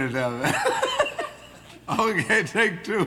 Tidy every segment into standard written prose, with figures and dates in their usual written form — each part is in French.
tell me. Okay, take two.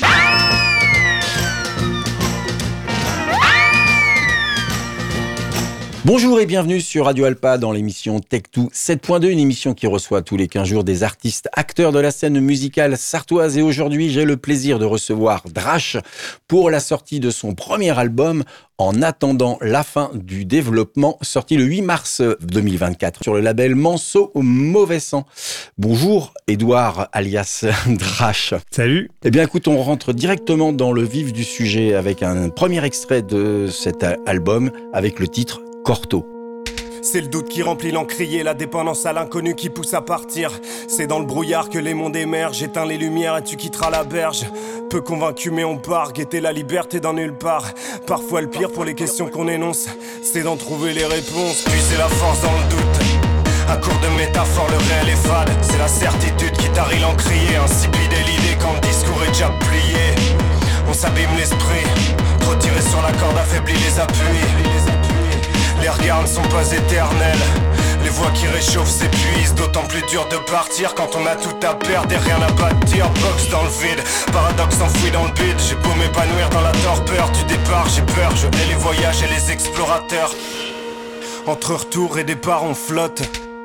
Bonjour et bienvenue sur Radio Alpa dans l'émission Tech2 7.2, une émission qui reçoit tous les 15 jours des artistes acteurs de la scène musicale sartoise. Et aujourd'hui, j'ai le plaisir de recevoir Drash pour la sortie de son premier album En attendant la fin du développement, sorti le 8 mars 2024 sur le label Manceau au Mauvais Sang. Bonjour Edouard alias Drash. Salut. Eh bien écoute, on rentre directement dans le vif du sujet avec un premier extrait de cet album avec le titre Corto. C'est le doute qui remplit l'encrier, la dépendance à l'inconnu qui pousse à partir. C'est dans le brouillard que les mondes émergent. Éteins les lumières et tu quitteras la berge. Peu convaincu mais on part, guetter la liberté dans nulle part. Parfois le pire pour les questions qu'on énonce, c'est d'en trouver les réponses. Puis c'est la force dans le doute. À court de métaphores, le réel est fade. C'est la certitude qui tarit l'encrier. Insipide est l'idée quand le discours est déjà plié. On s'abîme l'esprit, trop tiré sur la corde affaiblit les appuis. Les regards ne sont pas éternels. Les voix qui réchauffent s'épuisent. D'autant plus dur de partir quand on a tout à perdre et rien à bâtir. Box dans le vide, paradoxe enfoui dans le bide. J'ai beau m'épanouir dans la torpeur du départ, j'ai peur, je hais les voyages et les explorateurs. Entre retour et départ on flotte.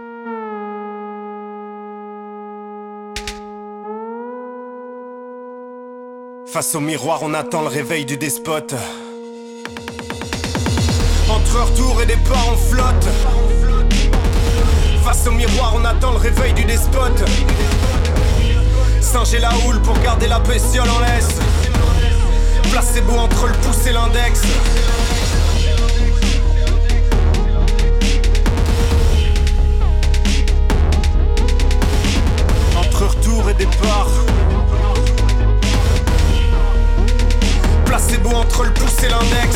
Face au miroir on attend le réveil du despote. Entre retour et départ on flotte. Face au miroir on attend le réveil du despote. Singer la houle pour garder la bestiole en laisse. Placebo entre le pouce et l'index. Entre retour et départ. Placebo entre le pouce et l'index.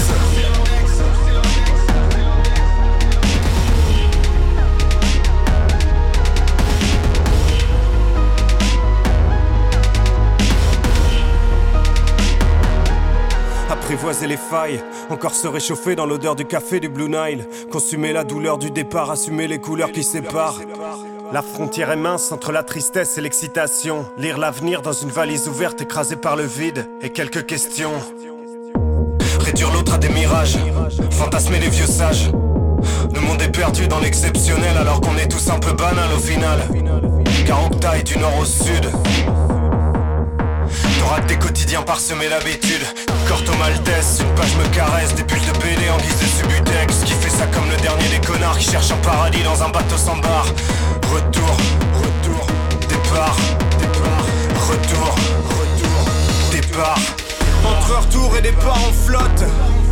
Apprivoiser les failles, encore se réchauffer dans l'odeur du café du Blue Nile. Consumer la douleur du départ, assumer les couleurs qui séparent. La frontière est mince entre la tristesse et l'excitation. Lire l'avenir dans une valise ouverte écrasée par le vide. Et quelques questions. Réduire l'autre à des mirages, fantasmer les vieux sages. Le monde est perdu dans l'exceptionnel alors qu'on est tous un peu banal au final. Car on taille du nord au sud. T'auras que des quotidiens parsemés d'habitude. Corto Maltese, une page me caresse. Des bulles de BD en guise de subutex. Qui fait ça comme le dernier des connards qui cherche un paradis dans un bateau sans bar. Retour, retour, départ, départ. Retour, retour, départ. Entre retour et départ on flotte.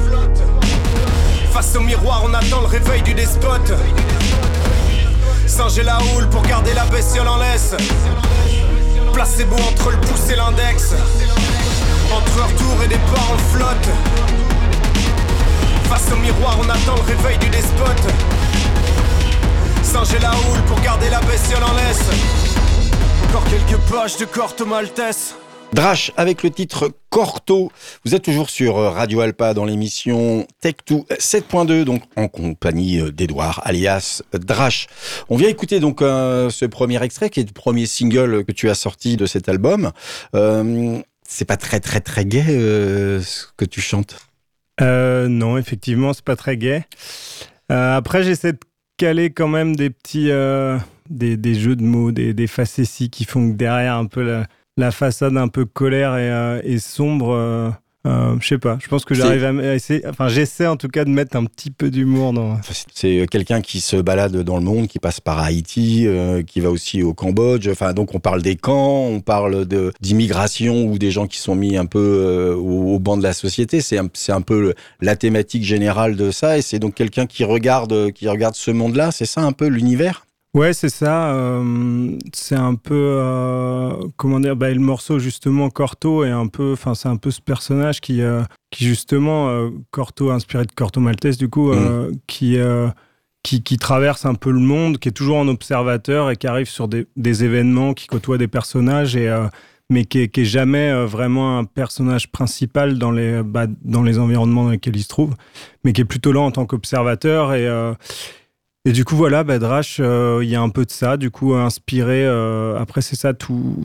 Face au miroir on attend le réveil du despote. Singer la houle pour garder la bestiole en laisse. Placebo entre le pouce et l'index. Entre retour et départ on flotte. Face au miroir on attend le réveil du despote. Singer la houle pour garder la bestiole en laisse. Encore quelques pages de Corto Maltese. Drash avec le titre Corto. Vous êtes toujours sur Radio Alpa dans l'émission Tech2 7.2, donc en compagnie d'Edouard alias Drash. On vient écouter donc ce premier extrait qui est le premier single que tu as sorti de cet album. C'est pas très gai ce que tu chantes. Non, effectivement, c'est pas très gai. Après, j'essaie de caler quand même des petits des jeux de mots, des facéties qui font que derrière un peu la façade un peu colère et sombre, je sais pas, je pense que j'arrive à essayer, enfin j'essaie en tout cas de mettre un petit peu d'humour dans... C'est quelqu'un qui se balade dans le monde, qui passe par Haïti, qui va aussi au Cambodge, enfin donc on parle des camps, on parle d'immigration ou des gens qui sont mis un peu au banc de la société, c'est un peu la thématique générale de ça, et c'est donc quelqu'un qui regarde ce monde-là, c'est ça un peu l'univers ? Ouais, c'est ça. C'est un peu comment dire. Le morceau justement Corto est un peu. Enfin, c'est un peu ce personnage qui justement Corto, inspiré de Corto Maltese du coup, qui traverse un peu le monde, qui est toujours en observateur et qui arrive sur des événements, qui côtoie des personnages mais qui est jamais vraiment un personnage principal dans les environnements dans lesquels il se trouve, mais qui est plutôt là en tant qu'observateur Et du coup, voilà, Drash, il y a un peu de ça, du coup, inspiré. Après, c'est ça,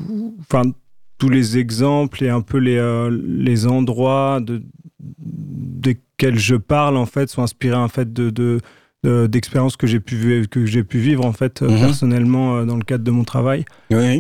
tous les exemples et un peu les endroits desquels je parle, en fait, sont inspirés, en fait, d'expériences que j'ai pu vivre, en fait, personnellement, dans le cadre de mon travail. Oui.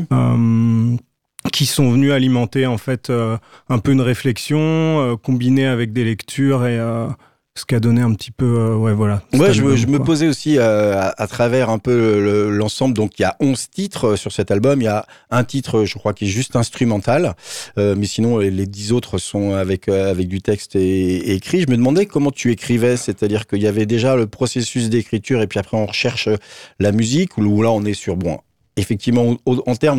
Qui sont venus alimenter, en fait, un peu une réflexion, combinée avec des lectures et... ce qui a donné un petit peu, voilà. Ouais, je me posais aussi à travers un peu l'ensemble. Donc, il y a 11 titres sur cet album. Il y a un titre, je crois, qui est juste instrumental. Mais sinon, les 10 autres sont avec du texte et écrit. Je me demandais comment tu écrivais. C'est-à-dire qu'il y avait déjà le processus d'écriture et puis après, on recherche la musique ou là, on est sur... Bon, effectivement, en termes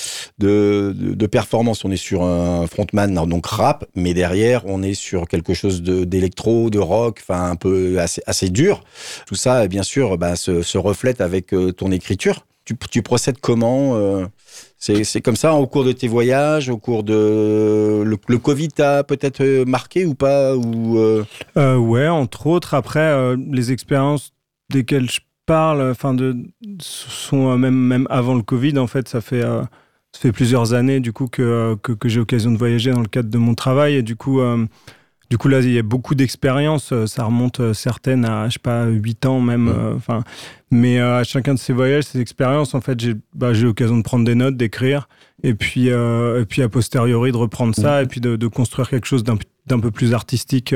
de performance, on est sur un frontman, donc rap, mais derrière, on est sur quelque chose d'électro, de rock, enfin un peu assez dur. Tout ça, bien sûr, se reflète avec ton écriture. Tu procèdes comment c'est comme ça au cours de tes voyages, au cours de le Covid t'a peut-être marqué ou pas Ouais, entre autres. Après, les expériences desquelles je parle, sont même avant le Covid, en fait, ça fait plusieurs années du coup que j'ai l'occasion de voyager dans le cadre de mon travail et du coup là il y a beaucoup d'expériences, ça remonte certaines à je sais pas 8 ans même, mais à chacun de ces voyages, ces expériences, en fait, j'ai l'occasion de prendre des notes, d'écrire et puis a posteriori de reprendre ça et puis de construire quelque chose d'un peu plus artistique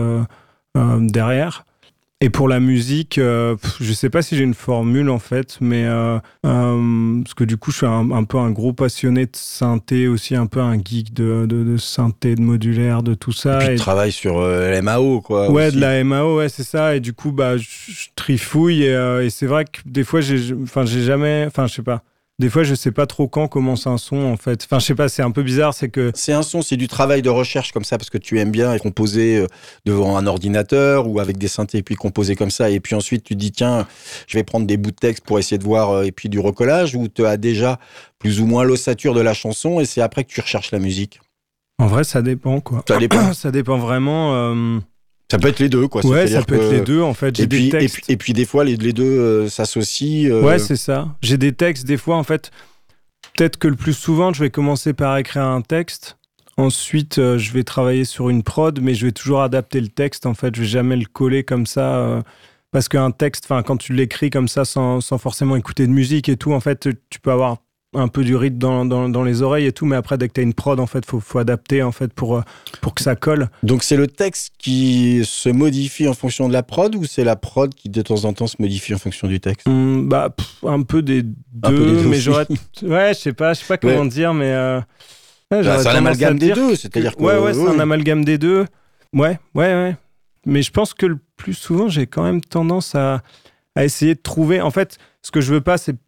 derrière. Et pour la musique, je sais pas si j'ai une formule, en fait, mais parce que du coup, je suis un peu un gros passionné de synthé, aussi un peu un geek de synthé, de modulaire, de tout ça. Et puis tu travailles sur l'MAO, quoi. Ouais, aussi. de la MAO, ouais, c'est ça. Et du coup, je trifouille et c'est vrai que des fois, je sais pas. Des fois, je sais pas trop quand commence un son, en fait. Enfin, je sais pas, c'est un peu bizarre, c'est que... C'est un son, c'est du travail de recherche comme ça, parce que tu aimes bien composer devant un ordinateur ou avec des synthés, et puis composer comme ça. Et puis ensuite, tu te dis, tiens, je vais prendre des bouts de texte pour essayer de voir, et puis du recollage, ou tu as déjà plus ou moins l'ossature de la chanson, et c'est après que tu recherches la musique. En vrai, ça dépend, quoi. Ça dépend. Ça dépend vraiment... Ça peut être les deux, quoi. Ouais, ça peut être les deux, en fait. J'ai des textes. Et puis des fois, les deux s'associent. Ouais, c'est ça. J'ai des textes, des fois, en fait, peut-être que le plus souvent, je vais commencer par écrire un texte. Ensuite, je vais travailler sur une prod, mais je vais toujours adapter le texte, en fait. Je vais jamais le coller comme ça. Parce qu'un texte, quand tu l'écris comme ça, sans forcément écouter de musique et tout, en fait, tu peux avoir un peu du rythme dans les oreilles et tout, mais après, dès que tu as une prod, en fait, faut adapter, en fait, pour que ça colle. Donc, c'est le texte qui se modifie en fonction de la prod, ou c'est la prod qui, de temps en temps, se modifie en fonction du texte? Un peu des deux, mais j'aurais... Ouais, je sais pas comment dire, mais... c'est un amalgame des deux, c'est-à-dire que... Ouais, c'est un amalgame des deux. Ouais. Mais je pense que le plus souvent, j'ai quand même tendance à essayer de trouver... En fait, ce que je veux pas, c'est...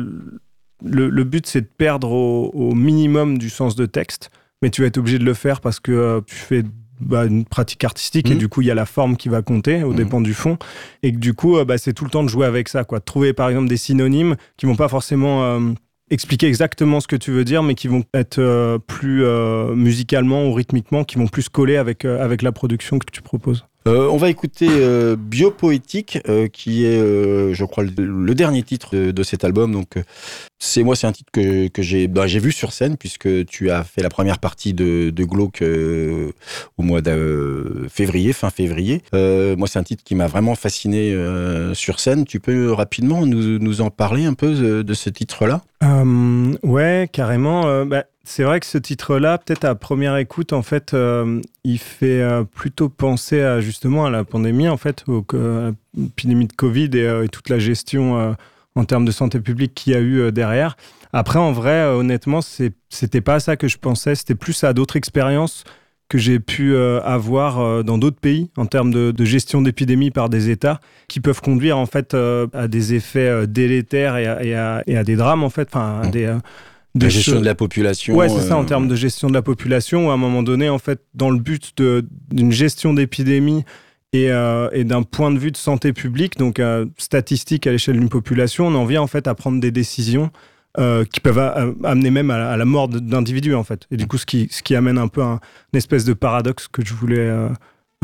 Le but, c'est de perdre au minimum du sens de texte, mais tu vas être obligé de le faire parce que tu fais une pratique artistique et du coup, il y a la forme qui va compter au dépend du fond. Et que du coup, c'est tout le temps de jouer avec ça, quoi. De trouver, par exemple, des synonymes qui vont pas forcément expliquer exactement ce que tu veux dire, mais qui vont être plus musicalement ou rythmiquement, qui vont plus coller avec la production que tu proposes. On va écouter Biopoétique, qui est, je crois, le dernier titre de cet album. Donc, c'est un titre que j'ai vu sur scène, puisque tu as fait la première partie de Glauque au mois de fin février. Moi, c'est un titre qui m'a vraiment fasciné sur scène. Tu peux rapidement nous en parler un peu de ce titre-là? Ouais, carrément. C'est vrai que ce titre-là, peut-être à première écoute, en fait, il fait plutôt penser justement à la pandémie, en fait, à l'épidémie de Covid et toute la gestion en termes de santé publique qu'il y a eu derrière. Après, en vrai, honnêtement, c'était pas à ça que je pensais. C'était plus à d'autres expériences que j'ai pu avoir dans d'autres pays en termes de gestion d'épidémie par des États qui peuvent conduire, en fait, à des effets délétères et à des drames, en fait, La gestion de la population. Ouais, c'est ça, en termes de gestion de la population, où à un moment donné, en fait, dans le but d'une gestion d'épidémie et d'un point de vue de santé publique, donc statistique à l'échelle d'une population, on en vient en fait à prendre des décisions qui peuvent amener même à la mort d'individus, en fait. Et du coup, ce qui amène un peu une espèce de paradoxe que je voulais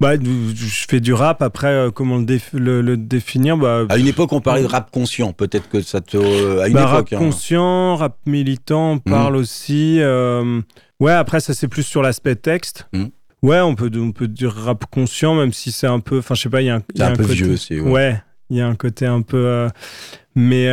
Je fais du rap. Après, comment le définir À une époque, on parlait de rap conscient. Peut-être que ça te... À une rap époque. Conscient, rap militant, on parle aussi. Ouais, après, ça, c'est plus sur l'aspect texte. Ouais, on peut dire rap conscient, même si c'est un peu... Enfin, je sais pas, il y a un... C'est un peu côté, vieux, c'est... Ouais, il y a un côté un peu... Mais...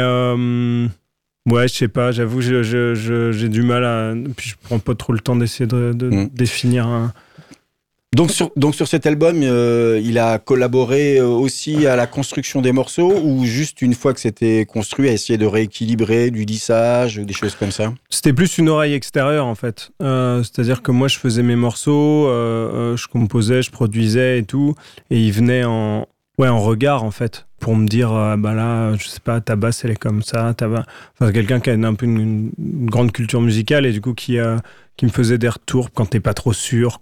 Ouais, je sais pas, j'avoue, j'ai du mal à... Puis je prends pas trop le temps d'essayer de définir un... Donc sur cet album, il a collaboré aussi à la construction des morceaux ou juste une fois que c'était construit, à essayer de rééquilibrer du lissage ou des choses comme ça? C'était plus une oreille extérieure en fait. C'est-à-dire que moi je faisais mes morceaux, je composais, je produisais et tout, et il venait en regard en fait, pour me dire là, je sais pas, ta basse elle est comme ça, enfin quelqu'un qui a un peu une grande culture musicale et du coup qui me faisait des retours quand t'es pas trop sûr,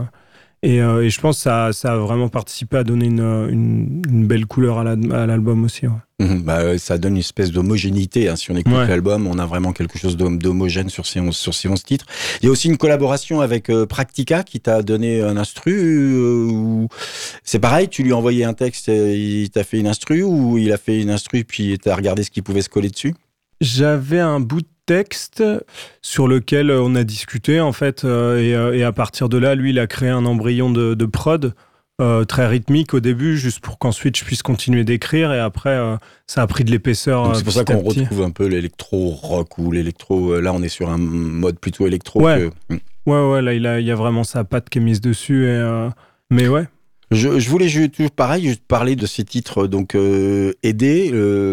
et je pense que ça a vraiment participé à donner une belle couleur à l'album aussi. Ouais. Ça donne une espèce d'homogénéité. Hein. Si on écoute l'album, on a vraiment quelque chose d'homogène sur ces 11 titres. Il y a aussi une collaboration avec Practica qui t'a donné un instru. C'est pareil, tu lui as envoyé un texte et il t'a fait une instru, ou il a fait une instru puis t'as regardé ce qui pouvait se coller dessus? J'avais un bout de texte sur lequel on a discuté en fait, et à partir de là, lui, il a créé un embryon de prod très rythmique au début, juste pour qu'ensuite je puisse continuer d'écrire, et après ça a pris de l'épaisseur. Donc c'est pour ça qu'on retrouve un peu l'électro-rock ou l'électro. Là, on est sur un mode plutôt électro. Ouais, là, il y a vraiment sa patte qui est mise dessus, mais ouais. Je voulais toujours pareil parler de ces titres, donc aider.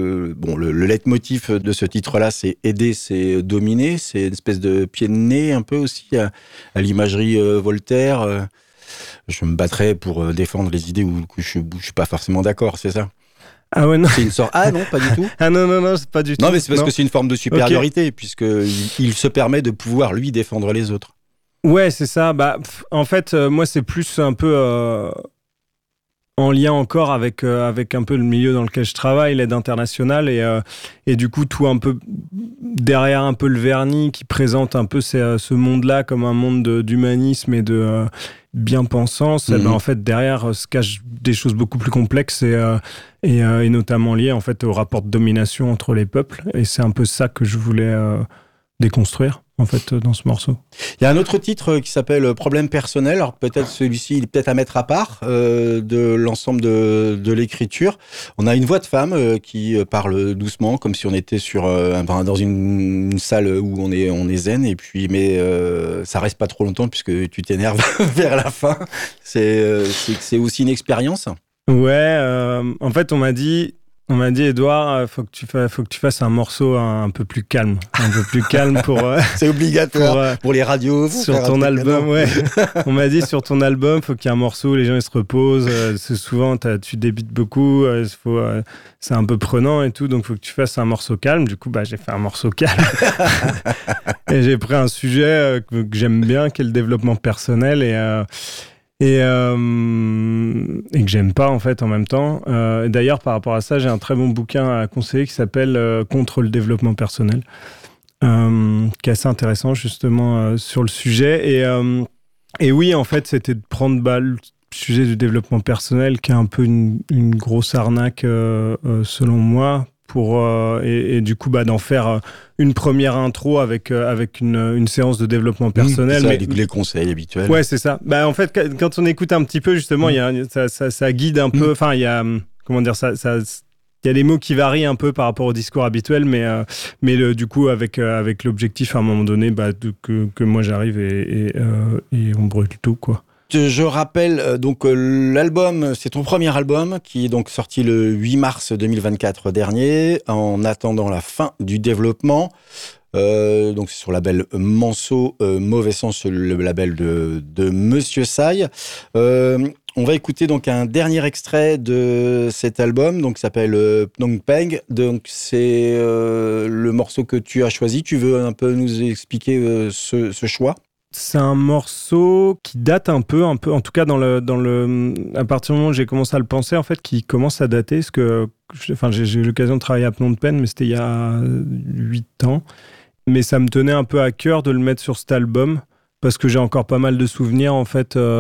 Le leitmotiv de ce titre-là, c'est aider, c'est dominer, c'est une espèce de pied de nez un peu aussi à l'imagerie Voltaire. Je me battrais pour défendre les idées où je suis pas forcément d'accord, c'est ça? Ah ouais, non. C'est une sorte... Ah non, pas du tout. Ah non, c'est pas du tout. Non, mais c'est parce que c'est une forme de supériorité, puisque il se permet de pouvoir lui défendre les autres. Ouais, c'est ça. En fait, moi, c'est plus un peu en lien encore avec un peu le milieu dans lequel je travaille, l'aide internationale, et du coup tout un peu derrière un peu le vernis qui présente un peu ce monde-là comme un monde d'humanisme et de bien-pensance. En fait derrière se cachent des choses beaucoup plus complexes et notamment liées en fait au rapport de domination entre les peuples, et c'est un peu ça que je voulais déconstruire en fait dans ce morceau. Il y a un autre titre qui s'appelle Problème personnel. Alors peut-être celui-ci, il est peut-être à mettre à part de l'ensemble de l'écriture. On a une voix de femme qui parle doucement, comme si on était dans une salle où on est zen, et puis mais ça reste pas trop longtemps puisque tu t'énerves vers la fin. C'est aussi une expérience. Ouais, en fait on m'a dit Edouard, faut que tu fasses un morceau un peu plus calme, pour. C'est obligatoire pour les radios. Sur ton album, ouais. On m'a dit sur ton album, faut qu'il y ait un morceau où les gens ils se reposent. C'est souvent tu débites beaucoup. C'est un peu prenant et tout, donc faut que tu fasses un morceau calme. Du coup, j'ai fait un morceau calme et j'ai pris un sujet que j'aime bien, qui est le développement personnel et que j'aime pas en fait en même temps. D'ailleurs, par rapport à ça, j'ai un très bon bouquin à conseiller qui s'appelle Contre le développement personnel, qui est assez intéressant justement sur le sujet. Et oui, en fait, c'était de prendre le sujet du développement personnel, qui est un peu une grosse arnaque selon moi, et du coup d'en faire une première intro avec une séance de développement personnel. Ça, les conseils habituels. Ouais, c'est ça. En fait, quand on écoute un petit peu, justement, ça guide un peu. Enfin, il y a, comment dire, il y a des mots qui varient un peu par rapport au discours habituel, mais du coup, avec l'objectif à un moment donné que moi j'arrive et on brûle tout, quoi. Je rappelle, donc l'album, c'est ton premier album qui est donc sorti le 8 mars 2024 dernier, en attendant la fin du développement. Donc c'est sur le label Manceau, Mauvais Sens, le label de Monsieur Saï. On va écouter donc un dernier extrait de cet album, donc qui s'appelle Phnom Penh. Donc c'est le morceau que tu as choisi. Tu veux un peu nous expliquer ce choix? C'est un morceau qui date un peu, en tout cas à partir du moment où j'ai commencé à le penser, en fait, qui commence à dater, parce que j'ai eu l'occasion de travailler à Phnom Penh, mais c'était il y a 8 ans. Mais ça me tenait un peu à cœur de le mettre sur cet album, parce que j'ai encore pas mal de souvenirs, en fait,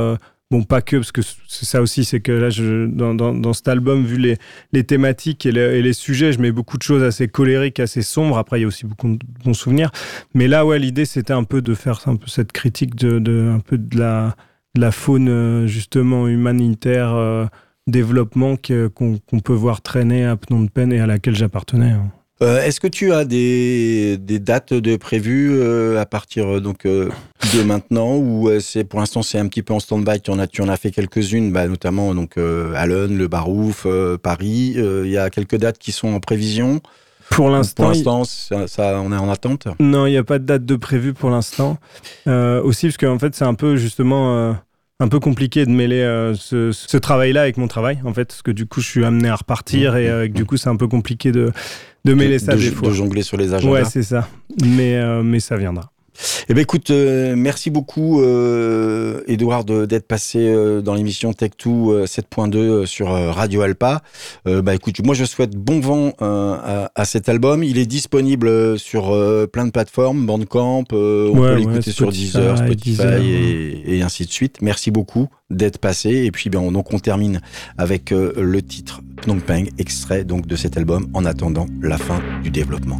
Bon, pas que, parce que c'est ça aussi, c'est que là, dans cet album, vu les thématiques et les sujets, je mets beaucoup de choses assez colériques, assez sombres. Après, il y a aussi beaucoup de bons souvenirs. Mais là, ouais, l'idée, c'était un peu de faire un peu cette critique un peu de la faune, justement, humanitaire, développement qu'on peut voir traîner à Phnom Penh et à laquelle j'appartenais. Est-ce que tu as des dates de prévues à partir de maintenant, ou pour l'instant c'est un petit peu en stand-by? Tu en as fait quelques-unes, notamment Allen, le Barouf, Paris. Il y a quelques dates qui sont en prévision. Pour l'instant, ça, on est en attente. Non, il n'y a pas de date de prévue pour l'instant. Aussi parce qu'en fait c'est un peu justement un peu compliqué de mêler ce travail-là avec mon travail, en fait, parce que du coup je suis amené à repartir et du coup c'est un peu compliqué de mêler ça des fois. De jongler sur les agendas. Ouais, c'est ça. Mais ça viendra. Eh bien, écoute, merci beaucoup, Edouard, d'être passé dans l'émission Tech2 7.2 sur Radio Alpa. Écoute, moi, je souhaite bon vent à cet album. Il est disponible sur plein de plateformes, Bandcamp, on peut l'écouter sur Deezer, Spotify et ainsi de suite. Merci beaucoup d'être passé. Et puis, donc, on termine avec le titre Phnom Penh, extrait donc de cet album, En attendant la fin du développement.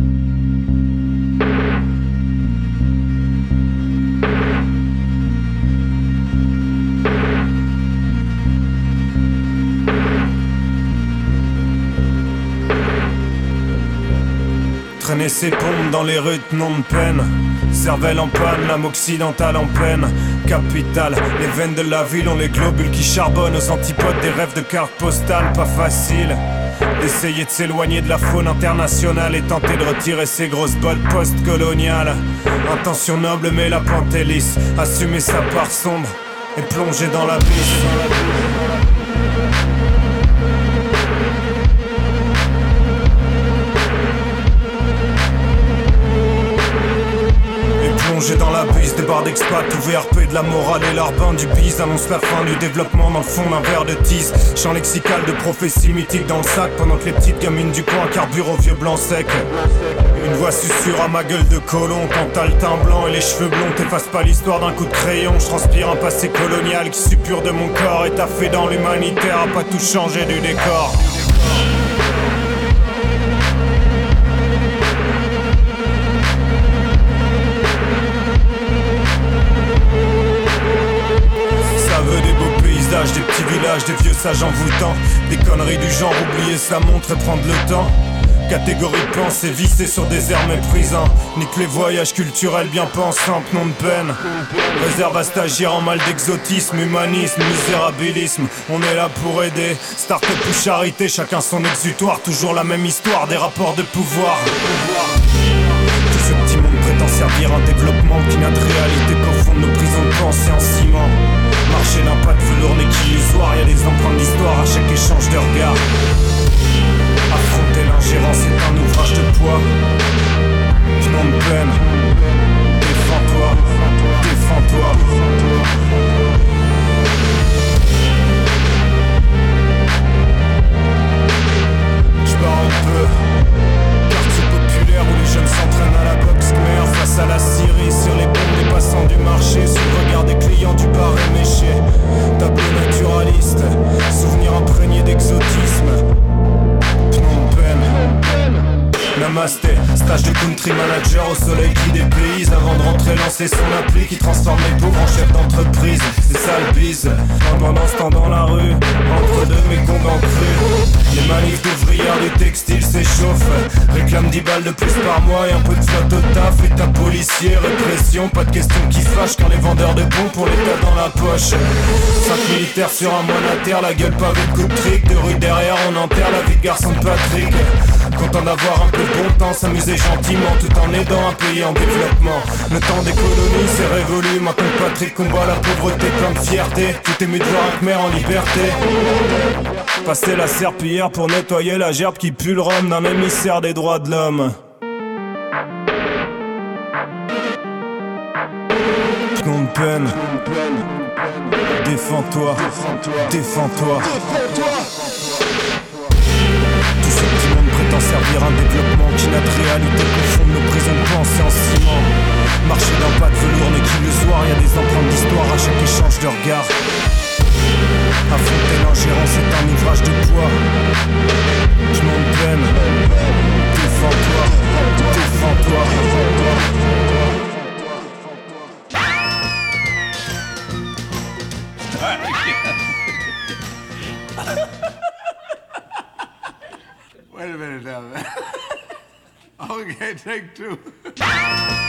Traîner ses pompes dans les rues de Phnom Penh. Cervelle en panne, l'âme occidentale en peine. Capitale, les veines de la ville ont les globules qui charbonnent aux antipodes des rêves de cartes postales. Pas facile d'essayer de s'éloigner de la faune internationale et tenter de retirer ses grosses bottes post-coloniales. Intention noble mais la pente est lisse. Assumer sa part sombre et plonger dans la bise. Plongé dans la bise, des barres d'expat, tout VRP de la morale et l'arbin du bise annonce la fin du développement dans le fond d'un verre de tease. Chant lexical de prophéties mythiques dans le sac pendant que les petites gamines du coin carburent au vieux blanc sec. Une voix susurre à ma gueule de colon. Quand t'as le teint blanc et les cheveux blonds, t'effaces pas l'histoire d'un coup de crayon. Je transpire un passé colonial qui suppure de mon corps et t'as fait dans l'humanitaire à pas tout changer du décor. Des petits villages, des vieux sages envoûtants. Des conneries du genre oublier sa montre et prendre le temps. Catégorie de pensée vissée sur des airs méprisants. Nique les voyages culturels bien pensants, Phnom Penh. Réserve à stagiaires en mal d'exotisme, humanisme, misérabilisme. On est là pour aider, start-up ou charité, chacun son exutoire. Toujours la même histoire, des rapports de pouvoir. Tout ce petit monde prétend servir un développement qui n'a de réalité qu'au fond de nos prisons de pensée en ciment. Marcher d'un pas de velours n'est qu'illusoire, y'a des empreintes d'histoire à chaque échange de regard. Affronter l'ingérence est un ouvrage de poids. Phnom Penh, défends-toi, défends-toi. J'pars un peu. Quartier populaire où les jeunes s'entraînent à la boxe khmer. Face à la Syrie, sur les bombes des passants du marché. Sur le regard des clients du bar éméché. Tableau naturaliste, souvenir imprégné d'exotisme. Phnom Penh. Namasté, stage de country manager au soleil qui dépayse. Avant de rentrer lancer son appli qui transforme les pauvres en chefs d'entreprise. C'est ça le bise, pendant ce temps dans la rue. Entre deux mes cons en cru. Les manifs d'ouvrières du textile s'échauffent. Réclame 10 balles de plus par mois et un peu de flotte au taf. État policier, répression, pas de question qui fâche. Quand les vendeurs de bons pour l'état dans la poche. 5 militaires sur un moine à terre, la gueule pavée de coups de trick. De rue derrière on enterre la vie de garçon de Patrick. Content d'avoir un peu de bon temps, s'amuser gentiment tout en aidant un pays en développement. Le temps des colonies c'est révolu, maintenant Patrick combat la pauvreté plein de fierté. Tout aimé de voir un Khmer en liberté. Passer la serpillière pour nettoyer la gerbe qui pue le rhum d'un émissaire des droits de l'homme. Phnom Penh, défends-toi, défends-toi. Tout ce petit monde prétend servir un développement qui n'a de réalité qu'au fond de nos prisons de pensée en ciment. Marcher d'un pas de velours n'est illusoire, y a des empreintes d'histoire à chaque échange de regard. Affronter l'ingérence c'est un ouvrage de poids. Je m'en peine. Défends-toi, défends-toi. Wait a minute now. Okay, take two.